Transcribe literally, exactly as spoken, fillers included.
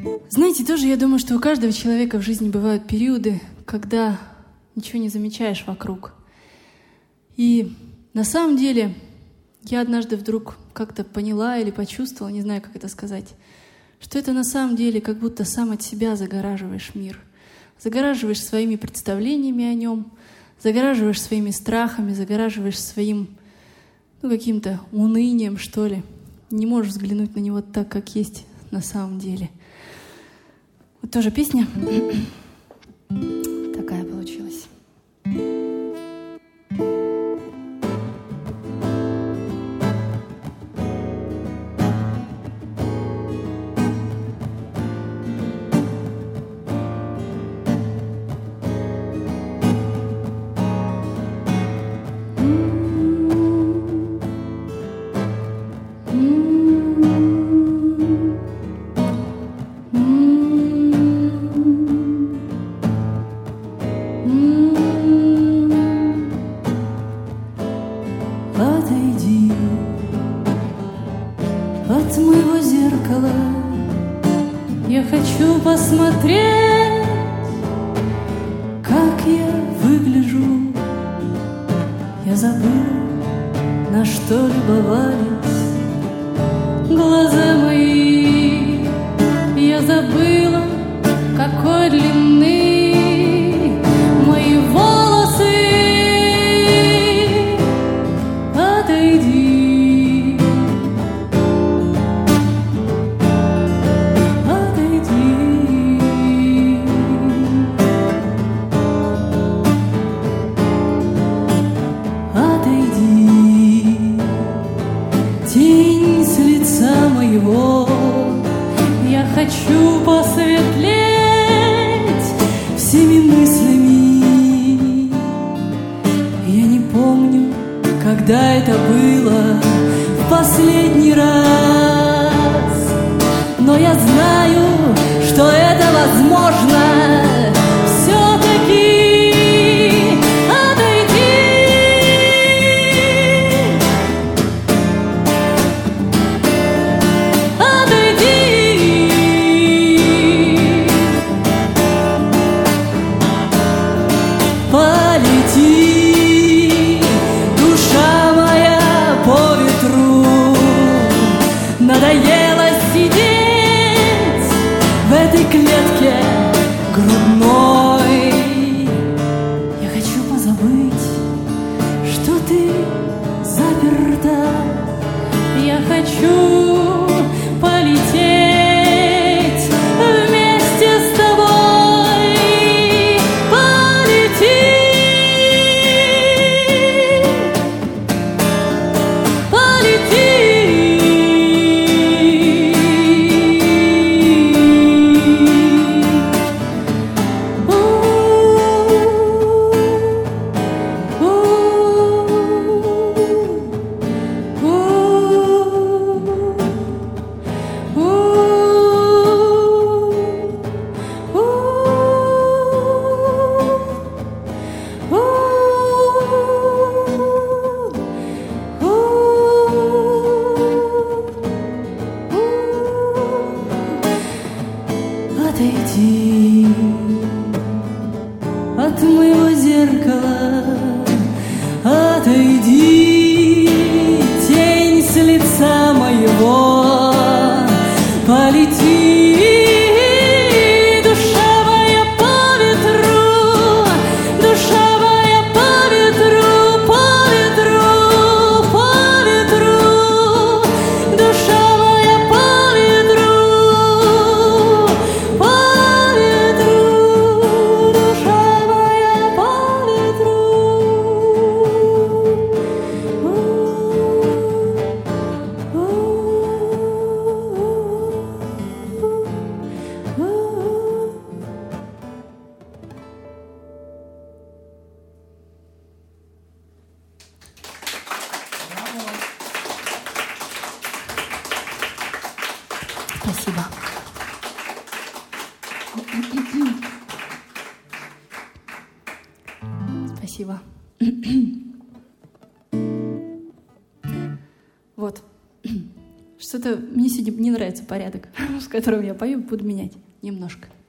Знаете, тоже я думаю, что у каждого человека в жизни бывают периоды, когда ничего не замечаешь вокруг. И на самом деле я однажды вдруг как-то поняла или почувствовала, не знаю, как это сказать, что это на самом деле как будто сам от себя загораживаешь мир. Загораживаешь своими представлениями о нем, загораживаешь своими страхами, загораживаешь своим, ну, каким-то унынием, что ли. Не можешь взглянуть на него так, как есть на самом деле. Вот тоже песня такая получилась. Отойди от моего зеркала, я хочу посмотреть, как я выгляжу. Я забыла, на что любовались глаза мои. Я забыла, какой длины мои волосы. Отойди, отойди, отойди, тень с лица моего. Я хочу посветлеть всеми мыслями. Я не помню, когда это было в последний раз, но я знаю, что это возможно. Все-таки отойди, отойди, полети, душа моя, по ветру. Надоело сидеть в этой клетке грудной. Я хочу позабыть, что ты заперта. Я хочу полететь вместе с тобой. Полети, полети. Отойди от моего зеркала, отойди, тень с лица моего. Полети, душа моя, по ветру. Душа моя, по ветру, по ветру, по ветру. Душа моя, по ветру, по ветру. Душа моя, по ветру. Спасибо. Спасибо. Вот. Что Что-то мне сегодня не нравится порядок, с которым я пою, буду менять немножко.